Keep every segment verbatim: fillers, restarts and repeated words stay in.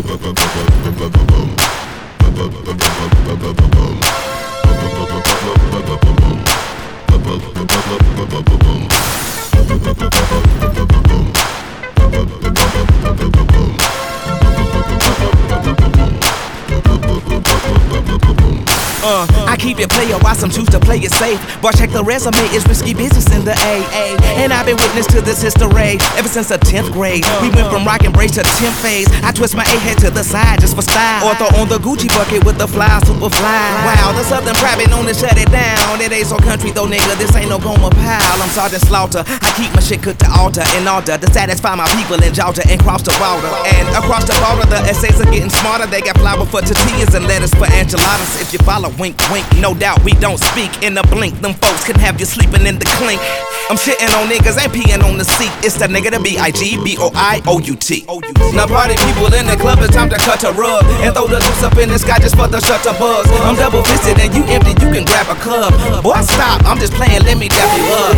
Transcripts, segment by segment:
Uh, I keep it player, why some choose to play it safe. Boy, check the resume, it's risky business in the A A. And I've been witness to this history ever since the tenth grade. We went from rock and brace to tenth phase. I twist my A head to the side just for style. Or throw on the Gucci bucket with the fly, super fly. Wow, the Southern private known to shut it down. It ain't so country though, nigga, this ain't no Goma pile. I'm Sergeant Slaughter, I keep my shit cooked to altar in order to satisfy my people in Georgia and cross the water. And across the border, the essays are getting smarter. They got flour for tortillas and lettuce for enchiladas. If you follow, wink, wink, no doubt we don't speak in a blink. Them folks can have you sleeping in the clink. I'm shitting on niggas, ain't peeing on the seat. It's that nigga, the B I G B O I O U T. Now party people in the club, it's time to cut a rug and throw the juice up in the sky just for the shutter buzz. I'm double fisted and you empty, you can grab a club. Boy, stop, I'm just playing, let me dap you up.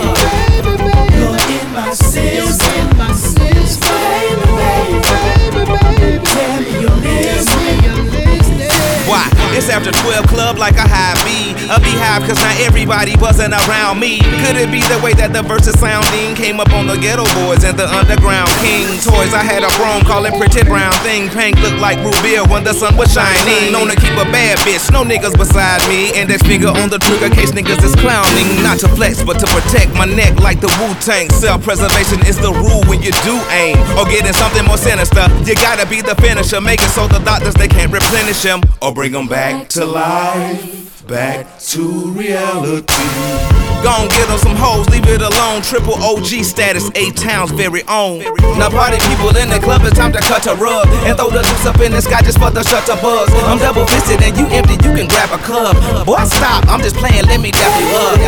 You're in my system, in my system, baby, baby, baby, tell me you're listening. Why? It's after twelve club like a high B. A beehive cause not everybody buzzing around me. Could it be the way that the verses sounding came up on the ghetto boys and the underground king toys? I had a chrome calling pretty brown thing. Pink looked like Rubia when the sun was shining. Known to keep a bad bitch, no niggas beside me. Index finger on the trigger case niggas is clowning. Not to flex but to protect my neck like the Wu-Tang. Self-preservation is the rule when you do aim. Or getting something more sinister, you gotta be the finisher. Make it so the doctors they can't replenish him or bring them back to life, back to reality. Gon' get them some hoes, leave it alone. Triple O G status, eight towns very own. Now party people in the club, it's time to cut a rug and throw the juice up in the sky just for the shutter buzz. I'm double fisted and you empty, you can grab a club. Boy, stop, I'm just playing, let me dap you up.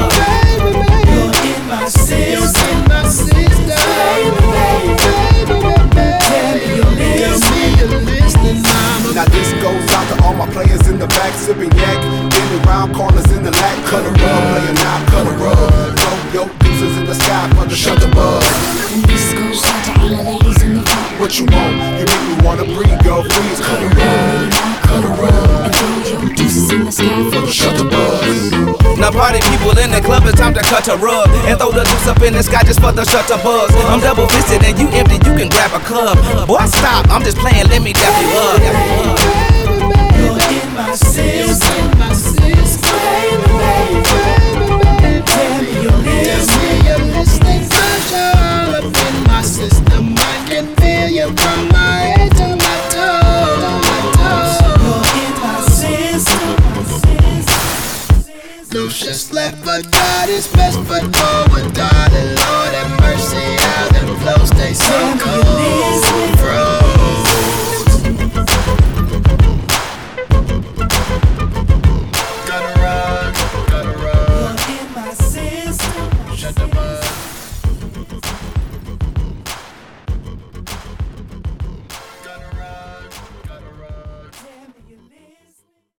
You're in my system, my system, baby, baby, baby, tell me you're listening, mama. Now this goes out to all my players in the back, sipping yak, bending round corners in the lack. Cut a rug, player now, cut a rug. Throw your deuces in the sky for the shutter buzz. And this goes out to all the ladies in the front. What you want? You make me wanna breathe, girl, freeze. Cut a rug, cut a rug. And throw your deuces in the sky for the Shutter buzz. Now party people in the club, it's time to cut a rug and throw the juice up in the sky just for the shutter buzz. I'm double fisted and you empty, you can grab a club. Boy, stop, I'm just playing, let me dap you up. You're in my system, my system, baby, baby, baby, tell me you're listening, you're listening. Cause you're all up in my system, I can feel you from my head to my toe, my toe. You're in my system. No shit's left but God is best foot forward, darling. Lord have mercy, how them flows stay so cold, froze. Gotta run, gotta run. You're in my system. Shut the buzz.